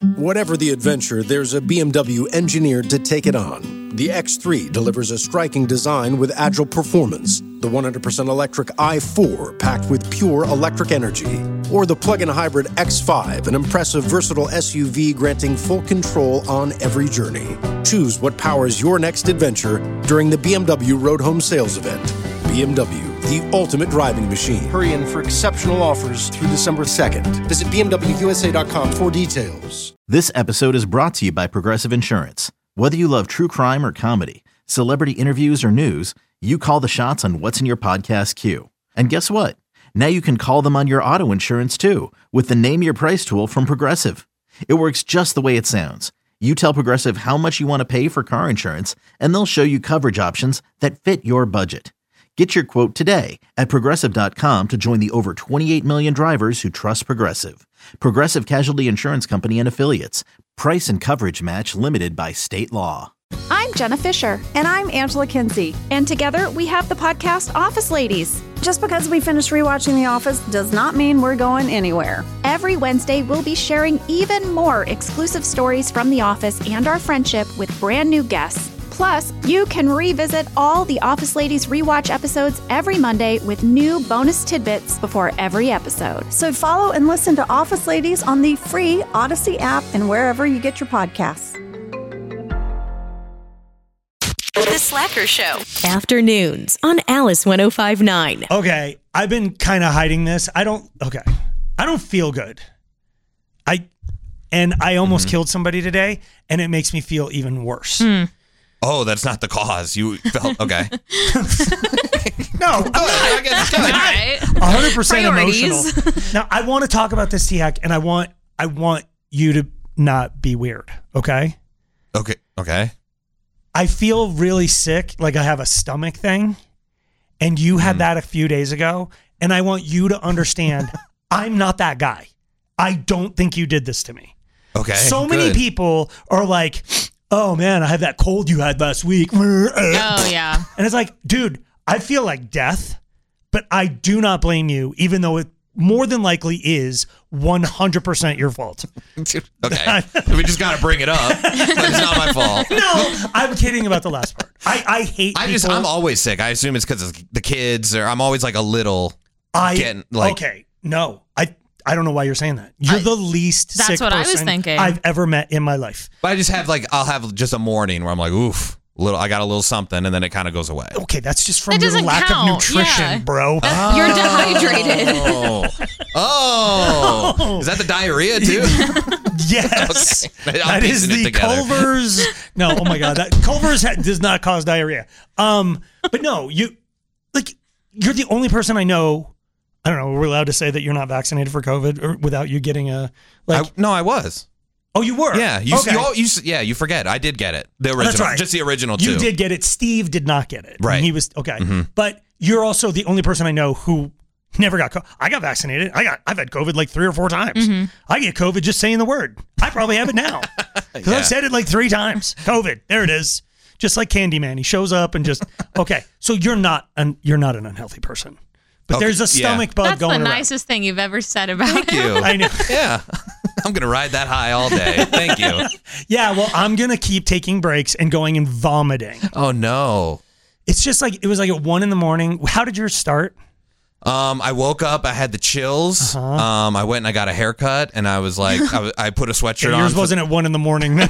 Whatever the adventure, there's a BMW engineered to take it on. The X3 delivers a striking design with agile performance. The 100% electric i4 packed with pure electric energy. Or the plug-in hybrid X5, an impressive versatile SUV granting full control on every journey. Choose what powers your next adventure during the BMW Road Home Sales Event. BMW, the ultimate driving machine. Hurry in for exceptional offers through December 2nd. Visit BMWUSA.com for details. This episode is brought to you by Progressive Insurance. Whether you love true crime or comedy, celebrity interviews or news, you call the shots on what's in your podcast queue. And guess what? Now you can call them on your auto insurance too with the Name Your Price tool from Progressive. It works just the way it sounds. You tell Progressive how much you want to pay for car insurance, and they'll show you coverage options that fit your budget. Get your quote today at Progressive.com to join the over 28 million drivers who trust Progressive. Progressive Casualty Insurance Company and Affiliates. Price and coverage match limited by state law. I'm Jenna Fisher. And I'm Angela Kinsey. And together we have the podcast Office Ladies. Just because we finished rewatching The Office does not mean we're going anywhere. Every Wednesday, we'll be sharing even more exclusive stories from The Office and our friendship with brand new guests. Plus, you can revisit all the Office Ladies rewatch episodes every Monday with new bonus tidbits before every episode. So follow and listen to Office Ladies on the free Odyssey app and wherever you get your podcasts. The Slacker Show. Afternoons on Alice 105.9. Okay, I've been kind of hiding this. I don't feel good. I almost killed somebody today, and it makes me feel even worse. Oh, that's not the cause. You felt okay. No, I guess All right. 100% Priorities. emotional. Now, I want to talk about this, T-Hack, and I want you to not be weird, okay? Okay. I feel really sick, like I have a stomach thing, and you had that a few days ago, and I want you to understand I'm not that guy. I don't think you did this to me. Okay. So many people are like, oh man, I have that cold you had last week. Oh, yeah. And it's like, dude, I feel like death, but I do not blame you, even though it more than likely is 100% your fault. Okay. We just got to bring it up, but it's not my fault. No, I'm kidding about the last part. I hate people. I'm always sick. I assume it's because of the kids, or I'm always like a little okay, no, I don't know why you're saying that. You're the least sick That's what I was person thinking. I've ever met in my life. But I just have I'll have just a morning where I'm like, oof, I got a little something, and then it kind of goes away. Okay, that's just from That your doesn't lack count. of nutrition, Yeah. bro. You're dehydrated. Oh, is that the diarrhea too? Yes. Okay. I'm That is piecing it the together. Culver's. No, oh my God. Culver's does not cause diarrhea. But no, you're the only person I know. I don't know. We're allowed to say that you're not vaccinated for COVID or without you getting a No, I was. Oh, you were? Yeah. You forget. I did get it. The original. That's right. Just the original too. You did get it. Steve did not get it. Right. And he was okay. But you're also the only person I know who never got COVID. I got vaccinated. I've had COVID like 3 or 4 times. I get COVID just saying the word. I probably have it now because Yeah. I've said it like 3 times. COVID. There it is. Just like Candyman. He shows up and just okay. So you're not an unhealthy person. But Okay, there's a stomach bug That's going the around. nicest thing you've ever said about Thank him. you. I know. Yeah. I'm going to ride that high all day. Thank you. Yeah, well, I'm going to keep taking breaks and going and vomiting. Oh, no. It's just like, it was like at 1 a.m. How did yours start? I woke up, I had the chills. I went and I got a haircut, and I was like, I put a sweatshirt Yeah, on. yours wasn't at 1 a.m.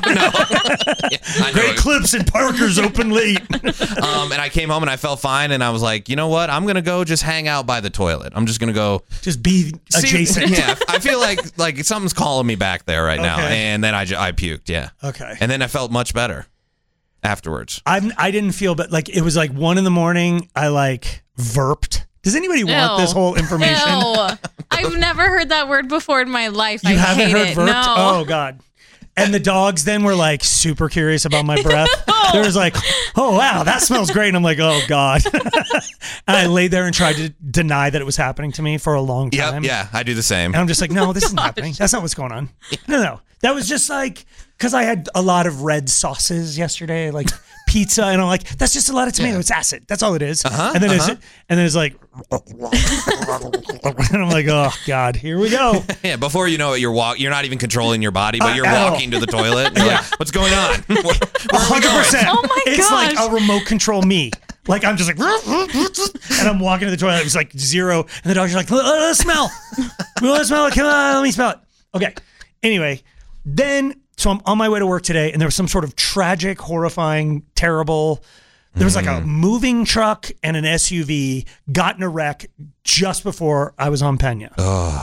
I know. Great clips and Parker's open late. And I came home and I felt fine, and I was like, you know what? I'm going to go just hang out by the toilet. I'm just going to go. Just be adjacent. Yeah, I feel like something's calling me back there right now. Okay. And then I puked, yeah. Okay. And then I felt much better afterwards. I didn't feel, but like it was like 1 a.m. I like verped. Does anybody want this whole information? Ew. I've never heard that word before in my life. You I haven't hate heard it. verped? No. Oh God. And the dogs then were like super curious about my breath. They was like, oh wow, that smells great. And I'm like, oh God. And I laid there and tried to deny that it was happening to me for a long time. Yep, yeah, I do the same. And I'm just like, no, this isn't happening. That's not what's going on. No. That was just like, because I had a lot of red sauces yesterday, like pizza, and I'm like, that's just a lot of tomato. It's acid. That's all it is. And then it's like, and I'm like, oh God, here we go. Yeah, before you know it, you're not even controlling your body, but you're walking to the toilet. And you're like, what's going on? Where are we going? 100%. Oh my It's gosh. like a remote control me. Like I'm just like, and I'm walking to the toilet. It was like 0, and the doctor's like, let us smell. We want to smell it. Come on, let me smell it. Okay. Anyway, then so I'm on my way to work today, and there was some sort of tragic, horrifying, terrible. There was like a moving truck and an SUV got in a wreck just before I was on Pena.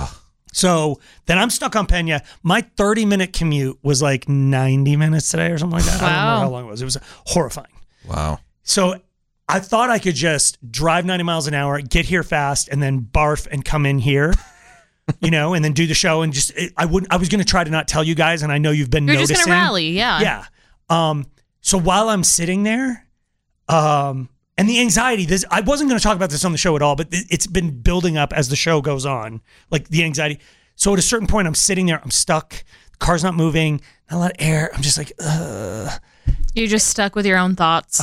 So then I'm stuck on Pena. My 30-minute commute was like 90 minutes today or something like that. I don't remember how long it was. It was horrifying. Wow. So I thought I could just drive 90 miles an hour, get here fast, and then barf and come in here, and then do the show. And just I was going to try to not tell you guys, and I know you've been You're noticing. just going to rally, yeah. Yeah. So while I'm sitting there, and the anxiety, I wasn't going to talk about this on the show at all, but it's been building up as the show goes on, like the anxiety. So at a certain point, I'm sitting there, I'm stuck, the car's not moving, not a lot of air. I'm just like, You're just stuck with your own thoughts.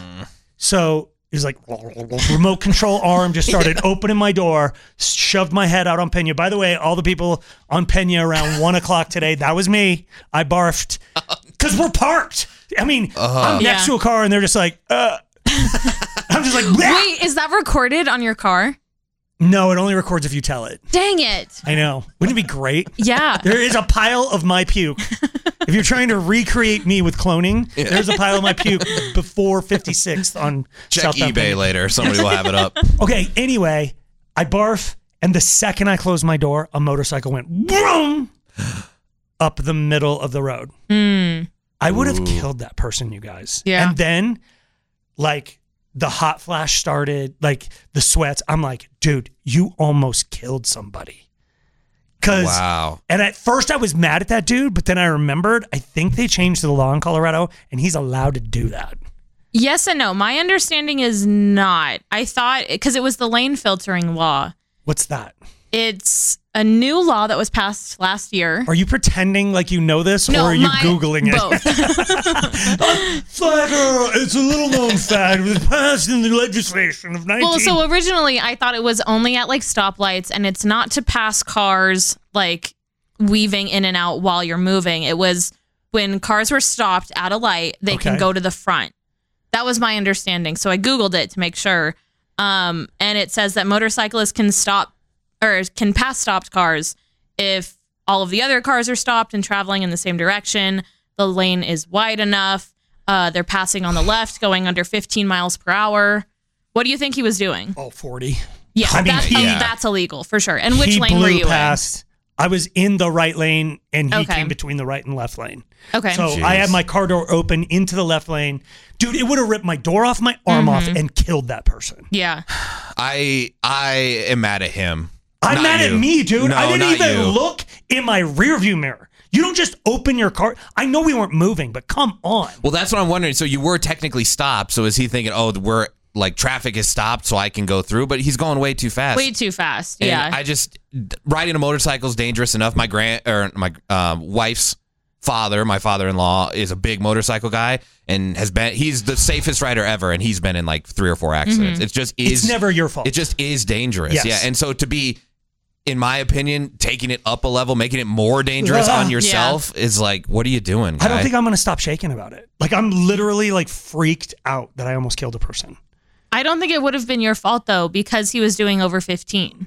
So it was like remote control arm just started opening my door, shoved my head out on Pena. By the way, all the people on Pena around 1 o'clock today, that was me. I barfed because we're parked. I mean, I'm next to a car and they're just like, I'm just like, bleh. Wait, is that recorded on your car? No, it only records if you tell it. Dang it. I know. Wouldn't it be great? Yeah. There is a pile of my puke. If you're trying to recreate me with cloning, there's a pile of my puke before 56th on Check Southbound eBay Pena. later. Somebody will have it up. Okay, anyway, I barf, and the second I closed my door, a motorcycle went boom up the middle of the road. I would have killed that person, you guys. Yeah. And then, like, the hot flash started, like, the sweats. I'm like, dude, you almost killed somebody. Wow. And at first I was mad at that dude, but then I remembered, I think they changed the law in Colorado, and he's allowed to do that. Yes and no. My understanding is not. I thought, because it was the lane filtering law. What's that? It's a new law that was passed last year. Are you pretending like you know this, No, or are you Googling it? Both. Slacker, it's a little known fact. It was passed in the legislation of 19... Well, so originally I thought it was only at like stoplights, and it's not to pass cars like weaving in and out while you're moving. It was when cars were stopped at a light, they can go to the front. That was my understanding. So I Googled it to make sure. And it says that motorcyclists can stop or can pass stopped cars if all of the other cars are stopped and traveling in the same direction. The lane is wide enough. They're passing on the left, going under 15 miles per hour. What do you think he was doing? Oh, 40. Yeah, I mean, that's illegal for sure. And which he lane blew were you past. I was in the right lane, and he Okay. came between the right and left lane. Okay. So I had my car door open into the left lane. Dude, it would have ripped my door off, my arm off, and killed that person. in? Yeah. I am mad at him. I'm Not mad at you. me, dude. No, I didn't not even you. look in my rearview mirror. You don't just open your car. I know we weren't moving, but come on. Well, that's what I'm wondering. So you were technically stopped. So is he thinking, oh, we're like traffic is stopped so I can go through? But he's going way too fast. Way too fast. And Yeah. I just riding a motorcycle is dangerous enough. My wife's father, my father-in-law, is a big motorcycle guy and he's the safest rider ever, and he's been in like 3 or 4 accidents. It just is. It's never your fault. It just is dangerous. Yes. Yeah. And so to be, in my opinion, taking it up a level, making it more dangerous on yourself is like, what are you doing, guy? I don't think I'm going to stop shaking about it. Like, I'm literally like freaked out that I almost killed a person. I don't think it would have been your fault though, because he was doing over 15.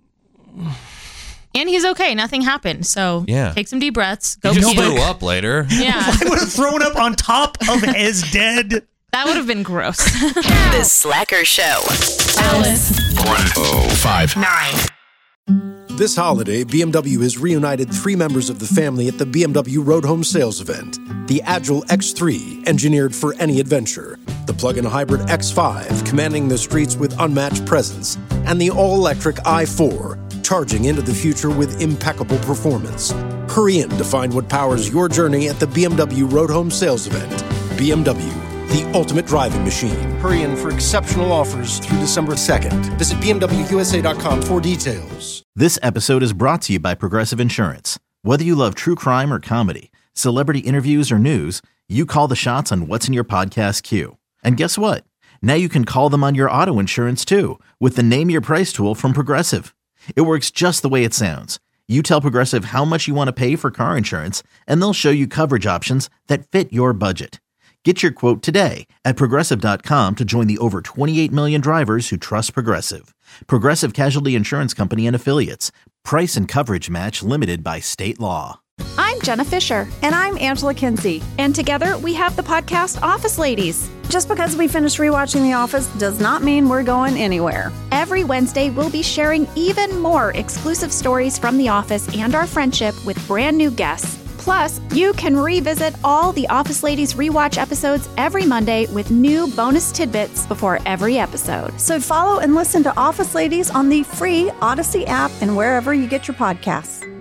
And he's okay. Nothing happened. So take some deep breaths. Go He just puke. threw up later. Yeah. I would have thrown up on top of his dead. That would have been gross. The Slacker Show. Alice. 1059. This holiday, BMW has reunited 3 members of the family at the BMW Road Home Sales Event. The Agile X3, engineered for any adventure. The plug-in hybrid X5, commanding the streets with unmatched presence. And the all-electric i4, charging into the future with impeccable performance. Hurry in to find what powers your journey at the BMW Road Home Sales Event. BMW, the ultimate driving machine. Hurry in for exceptional offers through December 2nd. Visit BMWUSA.com for details. This episode is brought to you by Progressive Insurance. Whether you love true crime or comedy, celebrity interviews or news, you call the shots on what's in your podcast queue. And guess what? Now you can call them on your auto insurance too with the Name Your Price tool from Progressive. It works just the way it sounds. You tell Progressive how much you want to pay for car insurance, and they'll show you coverage options that fit your budget. Get your quote today at Progressive.com to join the over 28 million drivers who trust Progressive. Progressive Casualty Insurance Company and Affiliates. Price and coverage match limited by state law. I'm Jenna Fisher. And I'm Angela Kinsey. And together we have the podcast Office Ladies. Just because we finished rewatching The Office does not mean we're going anywhere. Every Wednesday, we'll be sharing even more exclusive stories from The Office and our friendship with brand new guests. Plus, you can revisit all the Office Ladies rewatch episodes every Monday with new bonus tidbits before every episode. So follow and listen to Office Ladies on the free Odyssey app and wherever you get your podcasts.